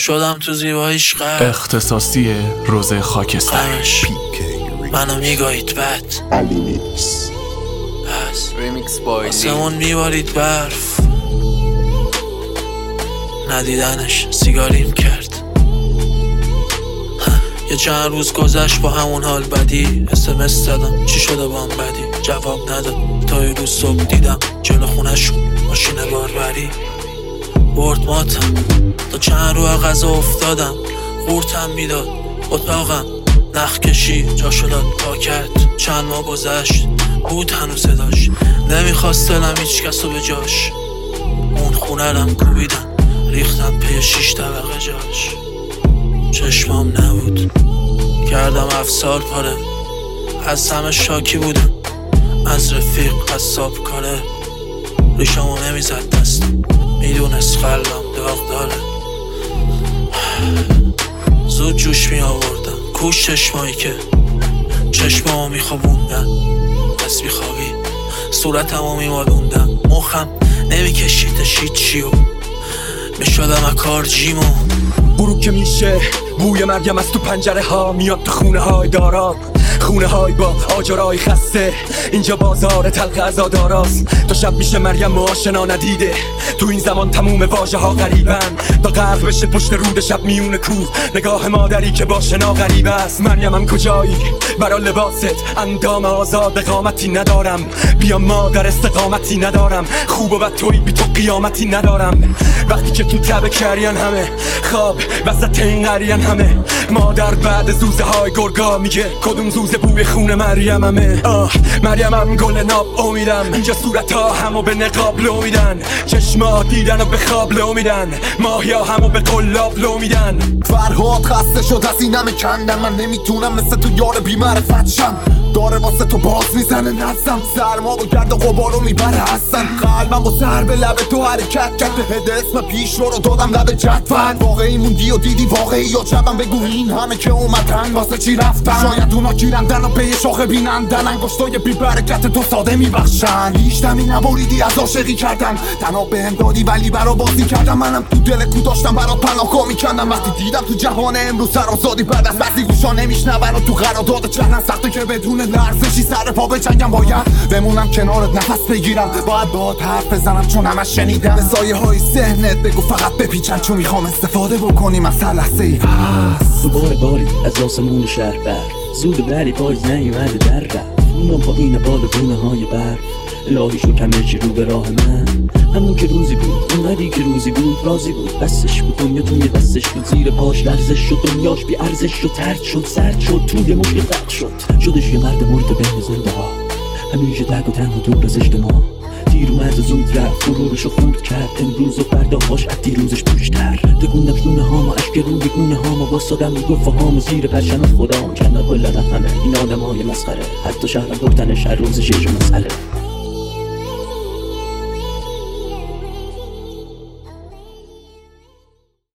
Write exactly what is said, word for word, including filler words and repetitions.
شدم تو زیباییش غرق. اختصاصی روز خاکستر. منو میگایید بد علیمیکس پس ریمیکس بای آسمون میبارید برف، ندیدنش سیگاریم کرد. یه چند روز گذشت با همون حال بدی. اسمس زدم چی شده با هم بدی، جواب نداد تا یه روز صبح دیدم جلو خونشون ماشین باربری برد ماتم. تا چند رو غذا افتادم قورتم میداد اتاقم نخ کشی جا شداد پا کرد. چند ماه گذشت بود هنوز داشت، نمیخواست دلم هیچ کسو به جاش. اون خونه رم کوبیدن ریختم پی شیش طبقه جاش. چشمام نبود کردم افسار پاره، از همه شاکی بودم از رفیق قصاب کاره. ریشمو نمیزد دستم میدونست قلبم داغ داره. زود جوش می آوردم کوش چشمایی که چشمامو میخوابوندن. دست بیخوابی صورتمو میمالوندم، مخم نمیکشیدش هیچیو میشدم اکار جیمو. غروب که میشه بوی مریم از تو پنجره ها میاد تو خونه های دارام، خونه های با آجرای خسته. اینجا بازار تلخ عزاداراست، تا شب میشه مریم آشنا ندیده. تو این زمان تموم واژه ها غریبن، تا غرق بشه پشت رود شب میون کوه. نگاه مادری که با شنا غریب است. مریمم کجایی برا لباست، اندام آزاد قامتی ندارم. بیا مادر استقامتی ندارم، خوب و بد توی بی تو قیامتی ندارم. وقتی که تو تب کریان همه خواب وسط این قریان همه، مادر بعد زوزه های گرگا میگه کدوم زوزه بوی خون مریممه. آه مریمم گل ناب امیدم، اینجا صورت ها همو به نقاب لو میدن، چشما دیدن و به خواب لو میدن، ماهیا همو به قلاب لو میدن. فرهاد خسته شد از اینم کندن، من نمیتونم مثل تو یار بی‌معرفت شم. داره واسه تو باز میزنه نفسم، سرما و گرد و غبارو میبره هستن. قلبم با سر به لب تو حرکت کرد، هد اسم پیش رو رو دادم لب جدول. واقعی موندی و دیدی واقعی یا جبم، بگو این همه که اومدن واسه چی رفتن. شاید اونا گیرندن و به یه شاخه بینندن، انگشتای بی برکت تو ساده میبخشن. هیچ دمی نبریدی از عاشقی کردن، تنها بهم دادی ولی برا بازی کردم. منم تو دل کو داشتم برات پناهگاه میکندم. وقتی دیدم تو جهان امروز سرآزادی بعد از بعضی گوشا نمیشنون و تو قرارداد چرخن سخته که بدون لرزشی سر پا بجنگم. باید بمونم کنارت نفس بگیرم، باید باهات حرف بزنم چون همش شنیدم. به سایه های ذهنت بگو فقط بپیچن، چون میخوام استفاده بکنیم از هر لحظه ای. دوباره باری از آسمون شهر بر زود بری پاییز نیومده در رفت. اونم با این بال گونه های برف، الهی شو کمرچی رو به راه من. همون که روزی بود اونقدی که روزی بود راضی بود، بسش بود دنیا توی بسش بود. زیر پاش لرزش شد دنیاش بی ارزش شد، ترد شد سرد شد توی مشکل قد شد. شدش یه مرد مرد بین زنده ها، همیشه تک و تنها دور از اجتماع. دیر اومد زود رفت غرورشو خورد کرد، امروز و فردا باش از دیروزش پوشتر. تکوندم شونه هامو اشک روی گونه هامو، واسادم میگفت هامو زیر پرچم خدام. کندم کلن همه این آدمای مسخره، حتی شهرم گفتنش هر روز شیش مسئله.